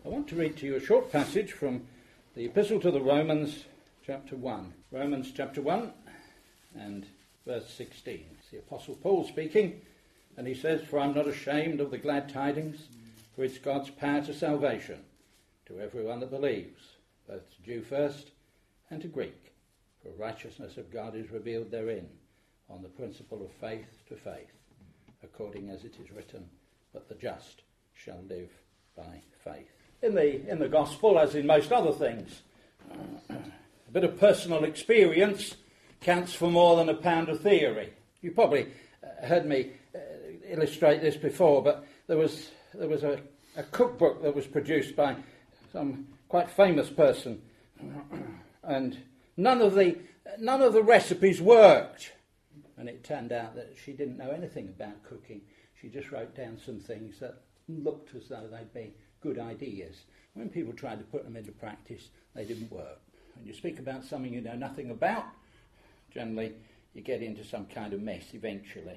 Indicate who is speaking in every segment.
Speaker 1: want to read to you a short passage from the Epistle to the Romans, chapter 1. Romans chapter 1 and verse 16. It's the Apostle Paul speaking, and he says, "For I'm not ashamed of the glad tidings, for it's God's power to salvation, to everyone that believes, both to Jew first and to Greek. For righteousness of God is revealed therein, on the principle of faith to faith, according as it is written, but the just shall live by faith." In the gospel, as in most other things, a bit of personal experience counts for more than a pound of theory. You probably heard me illustrate this before, but there was a cookbook that was produced by some quite famous person, and none of the recipes worked. And it turned out that she didn't know anything about cooking. She just wrote down some things that looked as though they'd be good ideas. When people tried to put them into practice, they didn't work. When you speak about something you know nothing about, generally you get into some kind of mess eventually.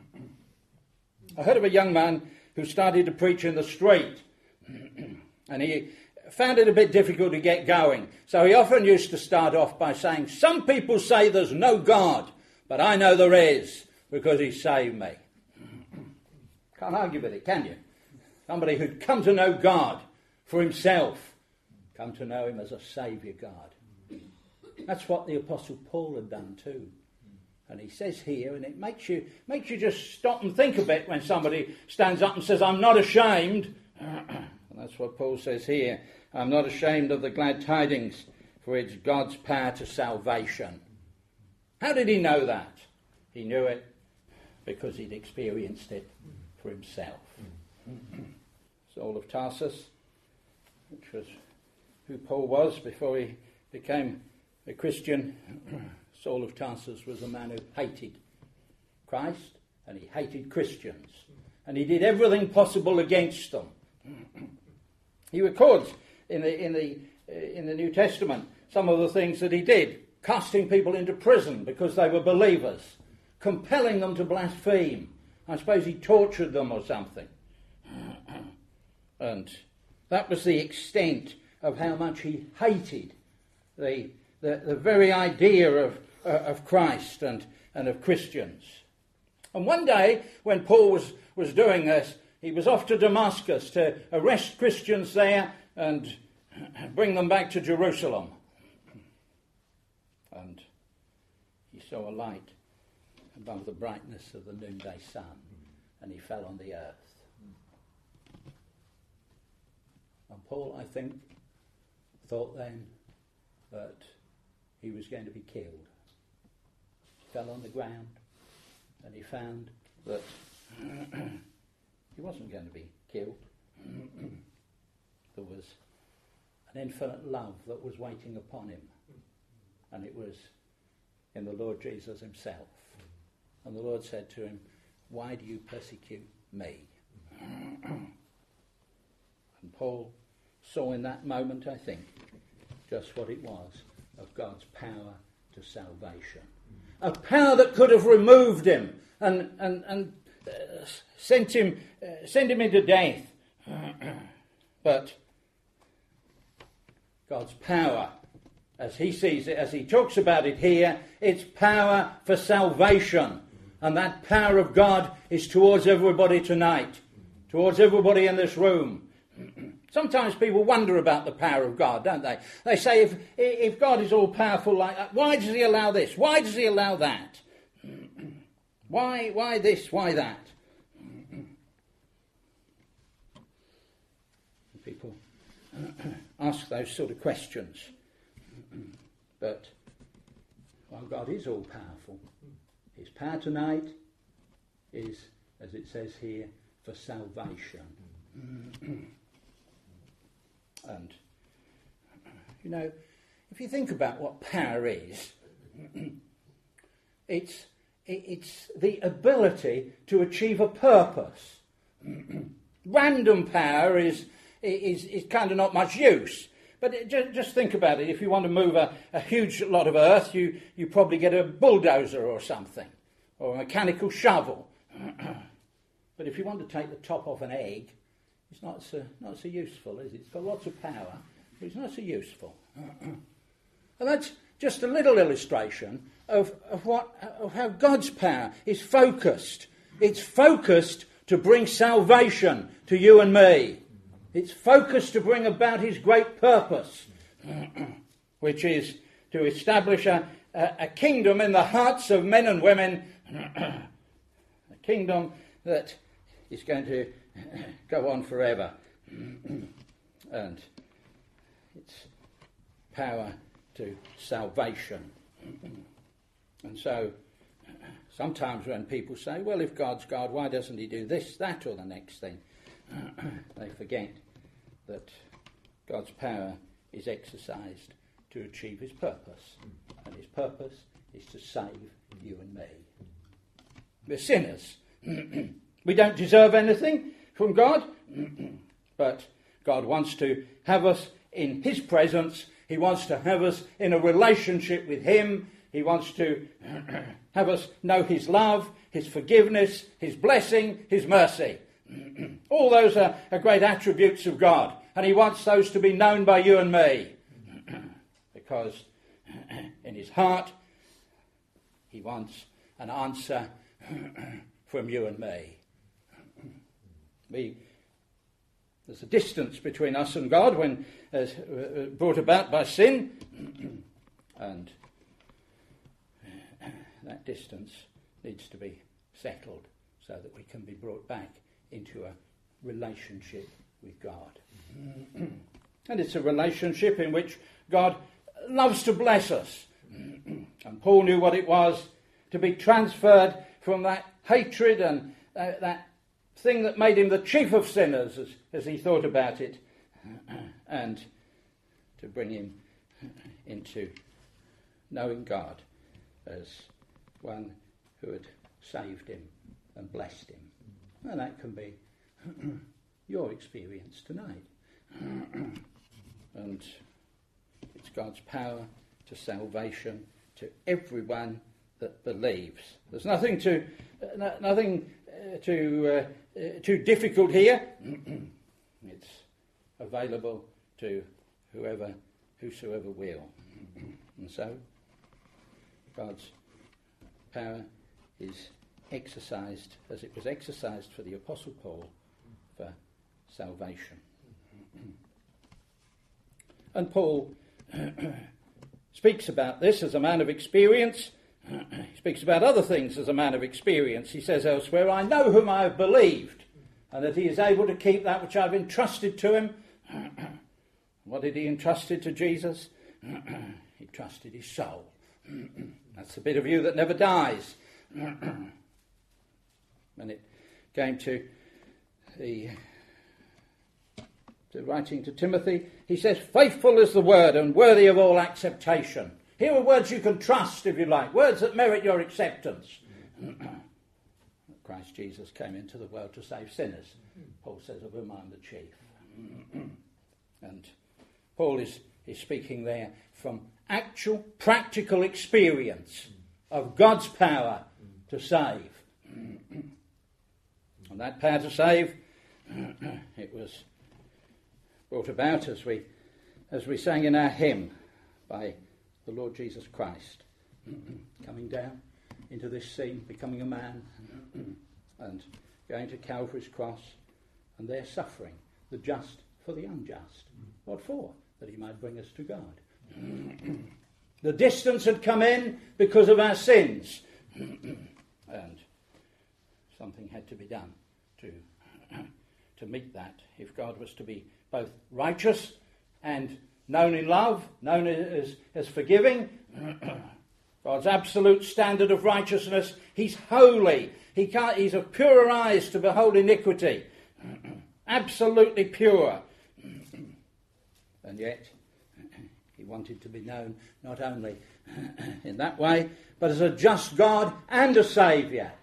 Speaker 1: I heard of a young man who started to preach in the street, and he found it a bit difficult to get going. So he often used to start off by saying, "Some people say there's no God, but I know there is, because he saved me." Can't argue with it, can you? Somebody who'd come to know God for himself, come to know him as a saviour God. That's what the Apostle Paul had done too. And he says here, and it makes you just stop and think a bit when somebody stands up and says, "I'm not ashamed." And that's what Paul says here. "I'm not ashamed of the glad tidings, for it's God's power to salvation." How did he know that? He knew it because he'd experienced it for himself. Saul of Tarsus, which was who Paul was before he became a Christian. Saul of Tarsus was a man who hated Christ and he hated Christians, and he did everything possible against them. He records in the New Testament some of the things that he did, casting people into prison because they were believers, compelling them to blaspheme. I suppose he tortured them or something. And that was the extent of how much he hated the very idea of Christ and of Christians. And one day, when Paul was doing this, he was off to Damascus to arrest Christians there and bring them back to Jerusalem. And he saw a light above the brightness of the noonday sun, and he fell on the earth. And Paul, I think, thought then that he was going to be killed. He fell on the ground, and he found that he wasn't going to be killed. There was an infinite love that was waiting upon him, and it was in the Lord Jesus himself. And the Lord said to him, "Why do you persecute me?" And Paul saw in that moment, I think, just what it was of God's power to salvation. A power that could have removed him and sent him into death. But God's power, as he sees it, as he talks about it here, it's power for salvation. And that power of God is towards everybody tonight, towards everybody in this room. Sometimes people wonder about the power of God, don't they? They say, if God is all powerful like that, why does he allow this? Why does he allow that? Why this? Why that? People ask those sort of questions. But while God is all powerful, his power tonight is, as it says here, for salvation. And, you know, if you think about what power is, it's the ability to achieve a purpose. Random power is kind of not much use. But just think about it. If you want to move a huge lot of earth, you probably get a bulldozer or something, or a mechanical shovel. But if you want to take the top off an egg, it's not so useful, is it? It's got lots of power, but it's not so useful. And that's just a little illustration of how God's power is focused. It's focused to bring salvation to you and me. It's focused to bring about his great purpose, which is to establish a kingdom in the hearts of men and women, a kingdom that is going to go on forever. And it's power to salvation. And so sometimes when people say, well, if God's God, why doesn't he do this, that, or the next thing? They forget that God's power is exercised to achieve his purpose. And his purpose is to save you and me. We're sinners. We don't deserve anything from God, but God wants to have us in his presence. He wants to have us in a relationship with him. He wants to have us know his love, his forgiveness, his blessing, his mercy. All those are great attributes of God, and he wants those to be known by you and me, because in his heart he wants an answer from you and me. There's a distance between us and God when brought about by sin, and that distance needs to be settled so that we can be brought back into a relationship with God. And it's a relationship in which God loves to bless us. And Paul knew what it was to be transferred from that hatred and that thing that made him the chief of sinners, as he thought about it, and to bring him into knowing God as one who had saved him and blessed him. And that can be your experience tonight. And it's God's power to salvation to everyone that believes. There's nothing too difficult here. It's available to whosoever will. And so God's power is exercised as it was exercised for the Apostle Paul for salvation. And Paul speaks about this as a man of experience. He speaks about other things as a man of experience. He says elsewhere, I know whom I have believed, and that he is able to keep that which I have entrusted to him. What did he entrusted to Jesus? He trusted his soul. That's the bit of you that never dies. When it came to the writing to Timothy, he says, faithful is the word and worthy of all acceptation. Here are words you can trust, if you like, words that merit your acceptance. Christ Jesus came into the world to save sinners. Paul says, of whom I'm the chief. And Paul is speaking there from actual practical experience of God's power to save. And that power to save, it was brought about as we sang in our hymn by the Lord Jesus Christ, coming down into this scene, becoming a man, and going to Calvary's cross, and there suffering, the just for the unjust. What for? That he might bring us to God. The distance had come in because of our sins, and something had to be done to meet that. If God was to be both righteous and known in love, known as forgiving, God's absolute standard of righteousness, he's holy. He's of purer eyes to behold iniquity. Absolutely pure. And yet, he wanted to be known not only in that way, but as a just God and a Saviour.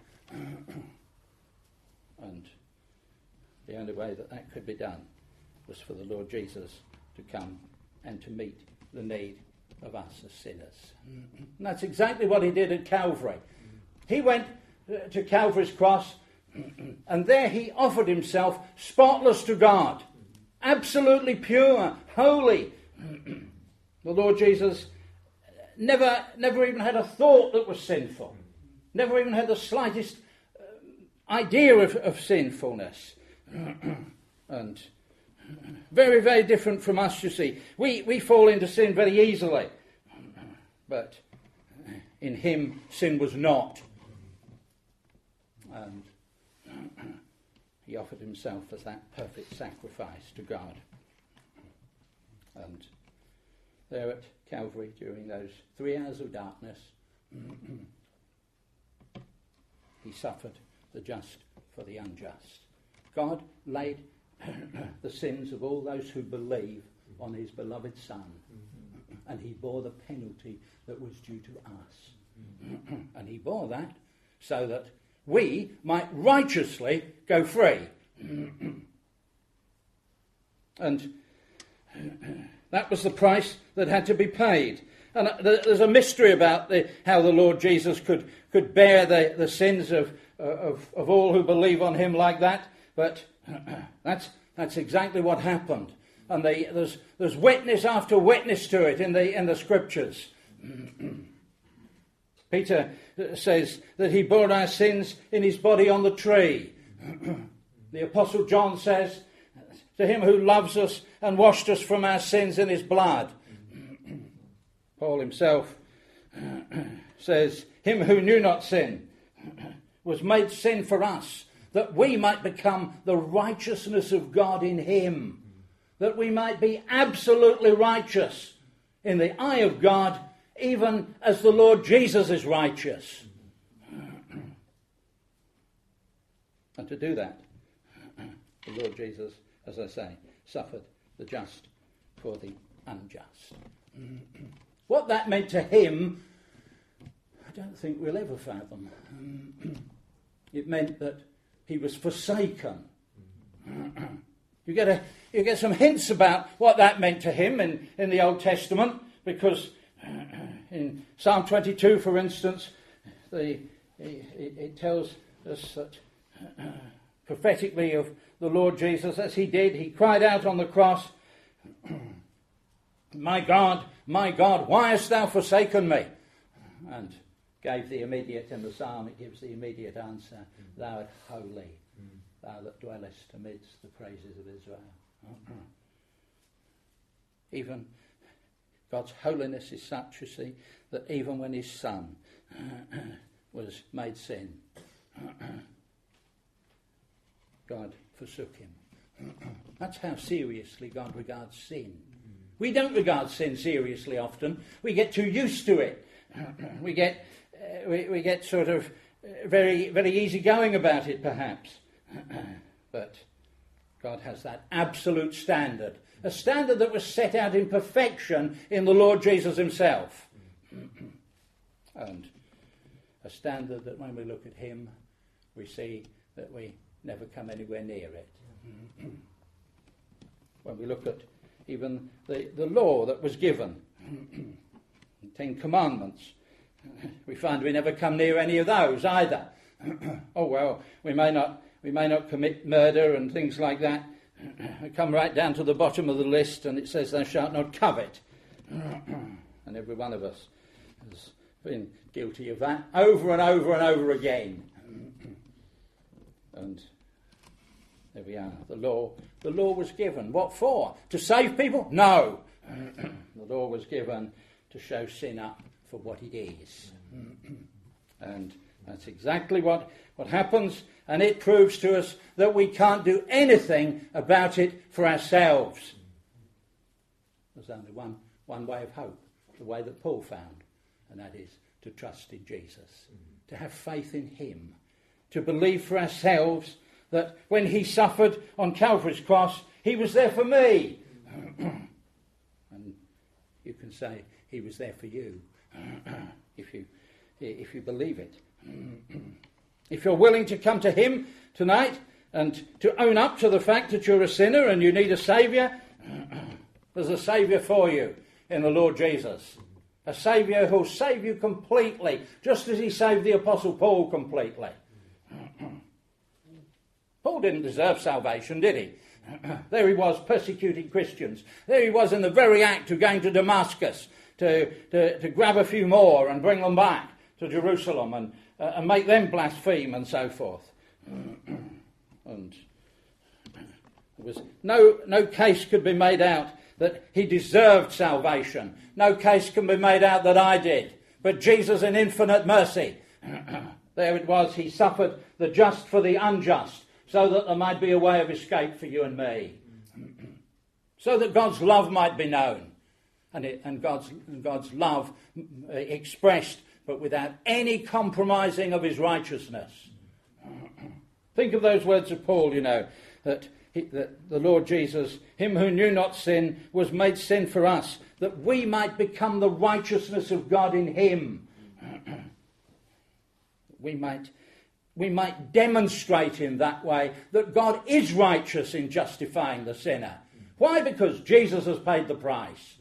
Speaker 1: And the only way that could be done was for the Lord Jesus to come and to meet the need of us as sinners. And that's exactly what he did at Calvary. He went to Calvary's cross And there he offered himself spotless to God, absolutely pure, holy. The Lord Jesus never even had a thought that was sinful, never even had the slightest idea of sinfulness. And very, very different from us, you see. We fall into sin very easily, but in him sin was not. And he offered himself as that perfect sacrifice to God. And there at Calvary, during those 3 hours of darkness, he suffered the just for the unjust. God laid the sins of all those who believe on his beloved Son, and he bore the penalty that was due to us. And he bore that so that we might righteously go free. And that was the price that had to be paid. And there's a mystery about how the Lord Jesus could bear the sins of all who believe on him like that. But that's exactly what happened. And there's witness after witness to it in the scriptures. Peter says that he bore our sins in his body on the tree. The Apostle John says, to him who loves us and washed us from our sins in his blood. Paul himself says, him who knew not sin was made sin for us, that we might become the righteousness of God in him, that we might be absolutely righteous in the eye of God, even as the Lord Jesus is righteous. And to do that, the Lord Jesus, as I say, suffered the just for the unjust. What that meant to him, I don't think we'll ever fathom. It meant that he was forsaken. You get some hints about what that meant to him in the Old Testament, because in Psalm 22, for instance, it tells us that prophetically of the Lord Jesus, as he did, he cried out on the cross, my God, why hast thou forsaken me? And gave the immediate, in the psalm it gives the immediate answer, thou art holy, thou that dwellest amidst the praises of Israel. Even God's holiness is such, you see, that even when his Son was made sin, God forsook him. That's how seriously God regards sin. We don't regard sin seriously often. We get too used to it. We get sort of very, very easygoing about it, perhaps. But God has that absolute standard. A standard that was set out in perfection in the Lord Jesus himself. And a standard that when we look at him, we see that we never come anywhere near it. When we look at even the law that was given, the 10 Commandments, we find we never come near any of those either. Oh well, we may not commit murder and things like that. We come right down to the bottom of the list and it says thou shalt not covet. And every one of us has been guilty of that over and over and over again. And there we are. The law was given. What for? To save people? No. The law was given to show sin up for what it is. And that's exactly what happens, and it proves to us that we can't do anything about it for ourselves. There's only one way of hope, the way that Paul found, and that is to trust in Jesus, to have faith in him, to believe for ourselves that when he suffered on Calvary's cross, he was there for me. And you can say he was there for you if you believe it. If you're willing to come to him tonight and to own up to the fact that you're a sinner and you need a saviour, there's a saviour for you in the Lord Jesus. A saviour who'll save you completely, just as he saved the Apostle Paul completely. Paul didn't deserve salvation, did he? There he was persecuting Christians. There he was in the very act of going to Damascus to grab a few more and bring them back to Jerusalem and make them blaspheme and so forth. And there was no case could be made out that he deserved salvation. No case can be made out that I did. But Jesus in infinite mercy, there it was, he suffered the just for the unjust, so that there might be a way of escape for you and me. So that God's love might be known. And God's love expressed, but without any compromising of his righteousness. Think of those words of Paul, that the Lord Jesus, him who knew not sin, was made sin for us, that we might become the righteousness of God in him. We might demonstrate in that way that God is righteous in justifying the sinner. Why? Because Jesus has paid the price.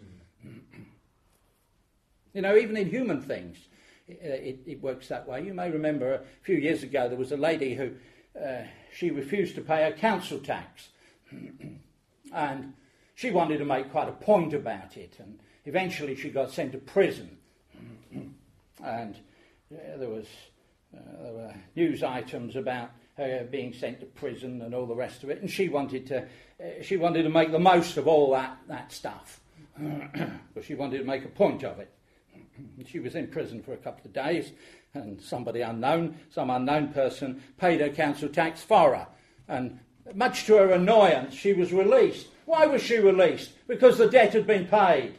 Speaker 1: Even in human things, it works that way. You may remember a few years ago there was a lady who she refused to pay her council tax. And she wanted to make quite a point about it. And eventually she got sent to prison. And there were news items about her being sent to prison and all the rest of it. And she wanted to make the most of all that stuff. But she wanted to make a point of it. She was in prison for a couple of days, and some unknown person paid her council tax for her. And much to her annoyance, she was released. Why was she released? Because the debt had been paid.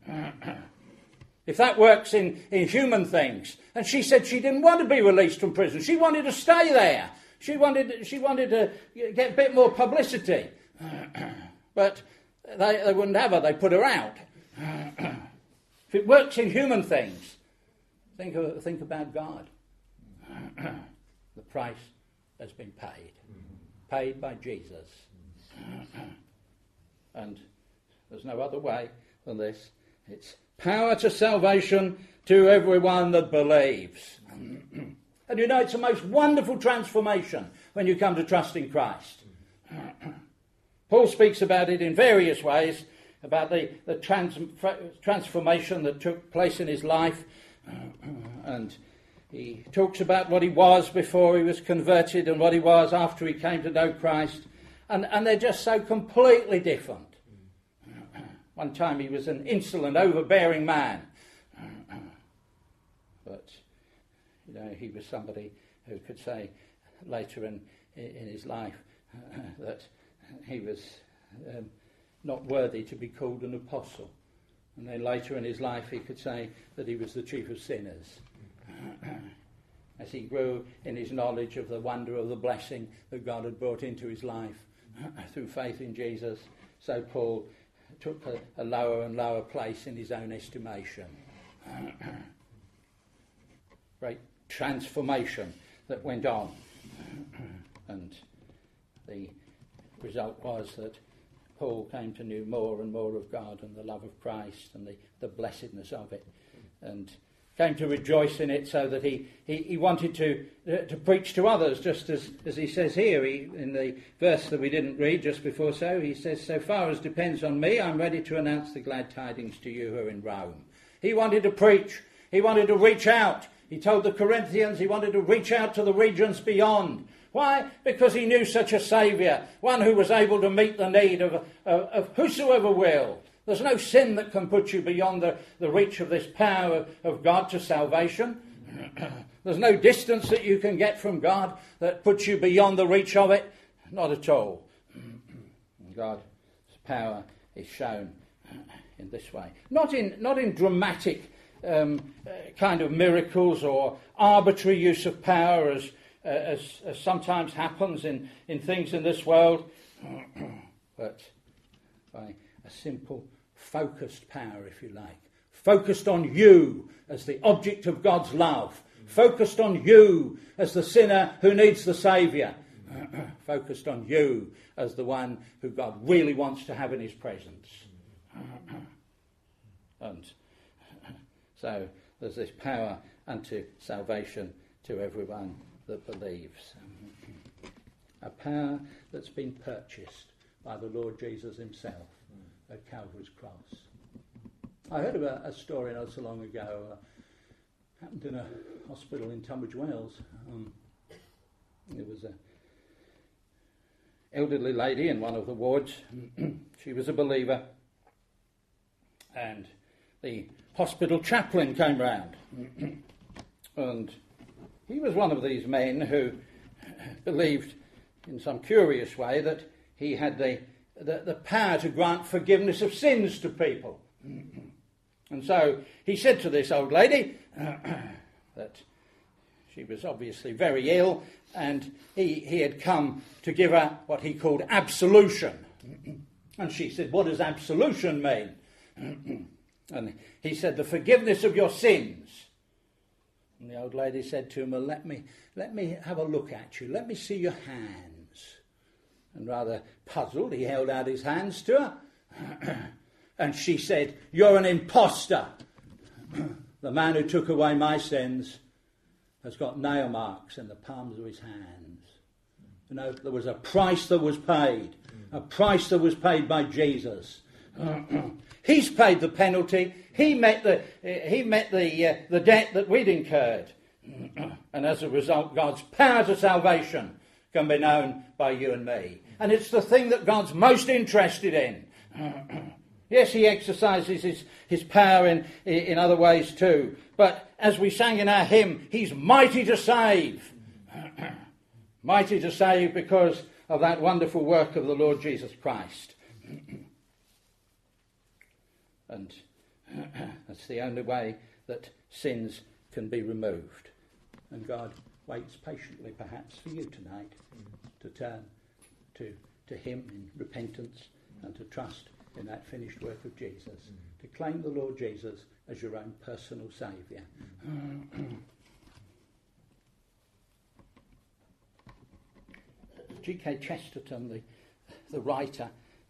Speaker 1: If that works in human things. And she said she didn't want to be released from prison. She wanted to stay there. She wanted to get a bit more publicity. But they wouldn't have her. They put her out. If it works in human things, think about God. The price has been paid. Paid by Jesus. And there's no other way than this. It's power to salvation to everyone that believes. And it's a most wonderful transformation when you come to trust in Christ. Paul speaks about it in various ways, about the transformation that took place in his life. And he talks about what he was before he was converted and what he was after he came to know Christ. And they're just so completely different. One time he was an insolent, overbearing man. But, he was somebody who could say later in his life that he was not worthy to be called an apostle. And then later in his life he could say that he was the chief of sinners. As he grew in his knowledge of the wonder of the blessing that God had brought into his life through faith in Jesus, so Paul took a lower and lower place in his own estimation. Great transformation that went on. And the result was that Paul came to know more and more of God and the love of Christ and the blessedness of it, and came to rejoice in it, so that he wanted to preach to others, just as he says here in the verse that we didn't read just before. So he says, so far as depends on me, I'm ready to announce the glad tidings to you who are in Rome. He wanted to preach. He wanted to reach out. He told the Corinthians he wanted to reach out to the regions beyond. Why? Because he knew such a Saviour, one who was able to meet the need of whosoever will. There's no sin that can put you beyond the reach of this power of God to salvation. There's no distance that you can get from God that puts you beyond the reach of it. Not at all. God's power is shown in this way. Not in dramatic kind of miracles or arbitrary use of power as sometimes happens in things in this world, but by a simple, focused power, if you like. Focused on you as the object of God's love. Focused on you as the sinner who needs the Saviour. Focused on you as the one who God really wants to have in his presence. And so there's this power unto salvation to everyone that believes. A power that's been purchased by the Lord Jesus himself at Calvary's cross. I heard about a story not so long ago. Happened in a hospital in Tunbridge Wells. There was an elderly lady in one of the wards. She was a believer. And the hospital chaplain came round. And he was one of these men who believed in some curious way that he had the power to grant forgiveness of sins to people. And so he said to this old lady that she was obviously very ill, and he had come to give her what he called absolution. And she said, "What does absolution mean?" And he said, "The forgiveness of your sins." And the old lady said to him, "Well, let me have a look at you. Let me see your hands." And rather puzzled, he held out his hands to her. And she said, "You're an imposter. The man who took away my sins has got nail marks in the palms of his hands." You know, there was a price that was paid. A price that was paid by Jesus. He's paid the penalty. He met the debt that we'd incurred. And as a result, God's power to salvation can be known by you and me. And it's the thing that God's most interested in. Yes, he exercises his power in other ways too. But as we sang in our hymn, he's mighty to save. Mighty to save because of that wonderful work of the Lord Jesus Christ. And that's the only way that sins can be removed. And God waits patiently perhaps for you tonight to turn to him in repentance and to trust in that finished work of Jesus, to claim the Lord Jesus as your own personal saviour. G.K. Chesterton, the writer,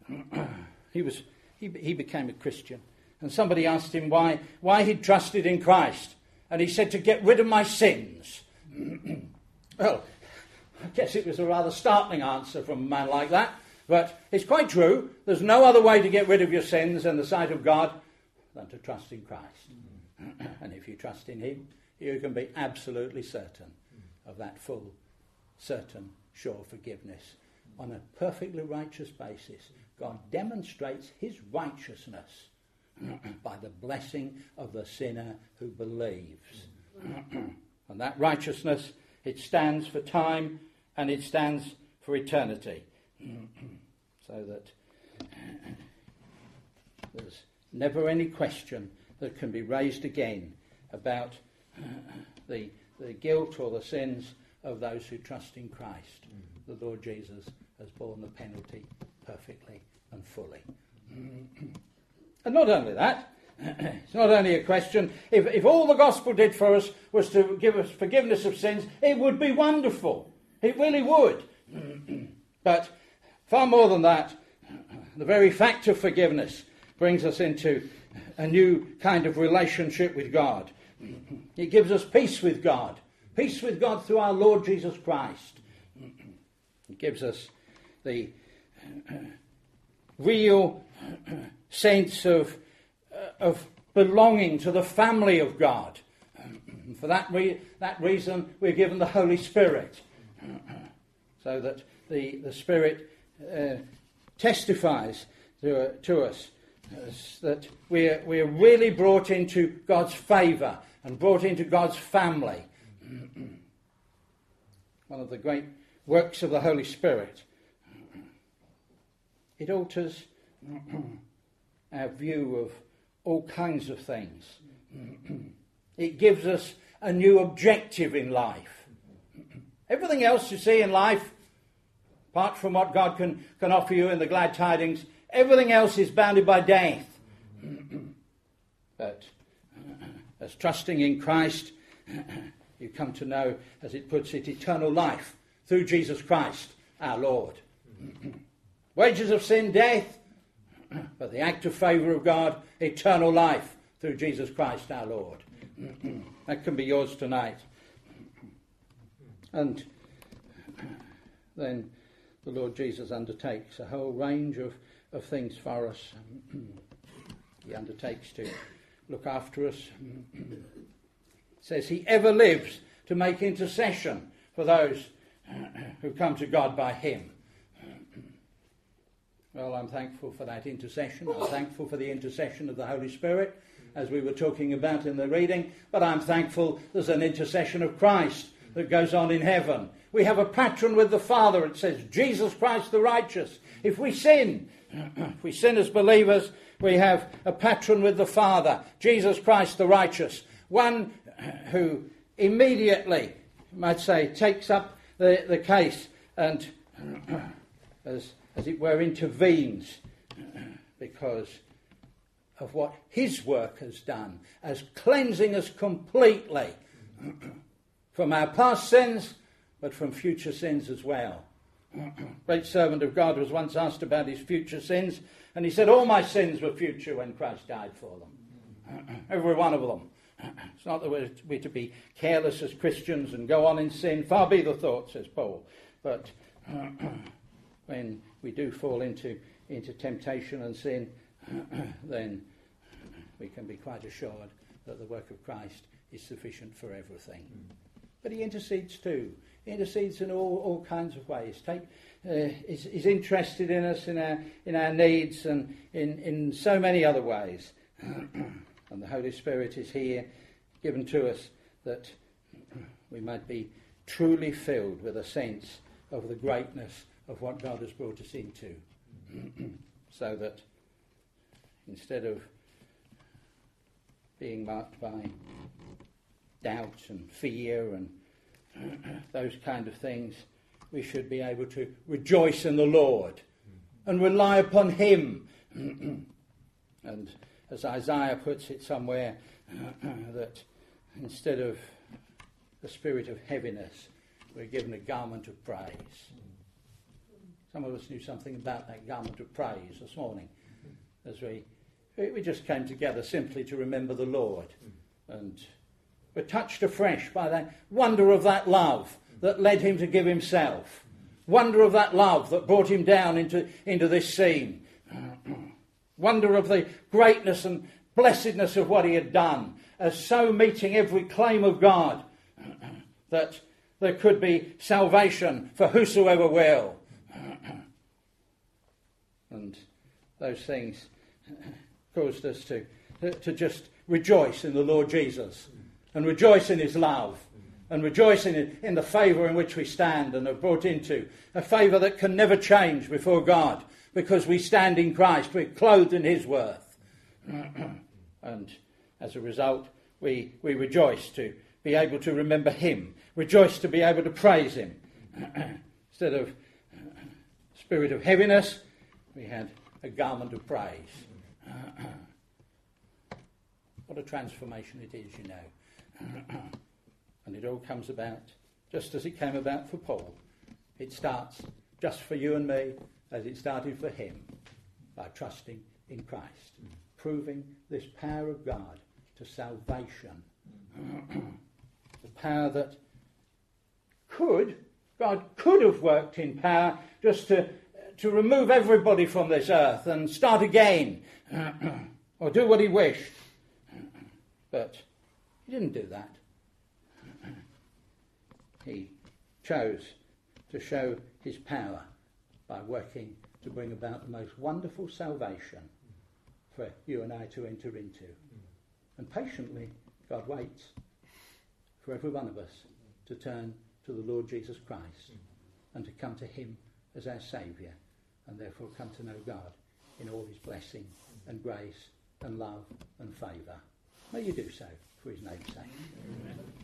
Speaker 1: he became a Christian, and somebody asked him why he'd trusted in Christ, and he said, "To get rid of my sins." Well, I guess it was a rather startling answer from a man like that, but it's quite true. There's no other way to get rid of your sins in the sight of God than to trust in Christ. And if you trust in him, you can be absolutely certain of that full, certain, sure forgiveness. On a perfectly righteous basis, God demonstrates his righteousness by the blessing of the sinner who believes. And that righteousness, it stands for time and it stands for eternity. So that there's never any question that can be raised again about the guilt or the sins of those who trust in Christ. The Lord Jesus has borne the penalty perfectly and fully. And not only that, it's not only a question, if all the gospel did for us was to give us forgiveness of sins, it would be wonderful. It really would. But far more than that, the very fact of forgiveness brings us into a new kind of relationship with God. It gives us peace with God through our Lord Jesus Christ. It gives us the real sense of belonging to the family of God. And for that reason, we're given the Holy Spirit, so that the Spirit testifies to us that we're really brought into God's favour and brought into God's family. One of the great works of the Holy Spirit. It alters our view of all kinds of things. It gives us a new objective in life. Everything else you see in life, apart from what God can offer you in the glad tidings, everything else is bounded by death. But as trusting in Christ, you come to know, as it puts it, eternal life through Jesus Christ, our Lord. Wages of sin, death, but the active favour of God, eternal life through Jesus Christ, our Lord. That can be yours tonight. And then the Lord Jesus undertakes a whole range of things for us. He undertakes to look after us. It says he ever lives to make intercession for those who come to God by him. Well, I'm thankful for that intercession. I'm thankful for the intercession of the Holy Spirit, as we were talking about in the reading. But I'm thankful there's an intercession of Christ that goes on in heaven. We have a patron with the Father. It says, Jesus Christ the righteous. If we sin as believers, we have a patron with the Father, Jesus Christ the righteous. One who immediately, you might say, takes up the case and, as it were, intervenes because of what his work has done, as cleansing us completely from our past sins, but from future sins as well. Great servant of God was once asked about his future sins, and he said, all my sins were future when Christ died for them. Every one of them. It's not that we're to be careless as Christians and go on in sin. Far be the thought, says Paul. But when we do fall into temptation and sin, then we can be quite assured that the work of Christ is sufficient for everything. But he intercedes too. He intercedes in all kinds of ways. He's interested in us, in our needs, and in so many other ways. And the Holy Spirit is here, given to us, that we might be truly filled with a sense of the greatness of what God has brought us into. So that instead of being marked by doubt and fear and those kind of things, we should be able to rejoice in the Lord and rely upon him. And as Isaiah puts it somewhere, that instead of the spirit of heaviness, we're given a garment of praise. Some of us knew something about that garment of praise this morning, as we just came together simply to remember the Lord. And we're touched afresh by that wonder of that love that led him to give himself. Wonder of that love that brought him down into this scene. Wonder of the greatness and blessedness of what he had done, as so meeting every claim of God, that there could be salvation for whosoever will. And those things caused us to just rejoice in the Lord Jesus, and rejoice in his love, and rejoice in the favour in which we stand and are brought into, a favour that can never change before God, because we stand in Christ, we're clothed in his worth. And as a result, we rejoice to be able to remember him, rejoice to be able to praise him. Instead of spirit of heaviness, we had a garment of praise. What a transformation it is, you know. And it all comes about just as it came about for Paul. It starts just for you and me, as it started for him, by trusting in Christ, proving this power of God to salvation. The power that God could have worked in power just to remove everybody from this earth and start again, or do what he wished. But he didn't do that. He chose to show his power by working to bring about the most wonderful salvation for you and I to enter into. And patiently, God waits for every one of us to turn to the Lord Jesus Christ and to come to him as our Saviour, and therefore come to know God in all his blessing and grace and love and favour. May you do so for his name's sake. Amen.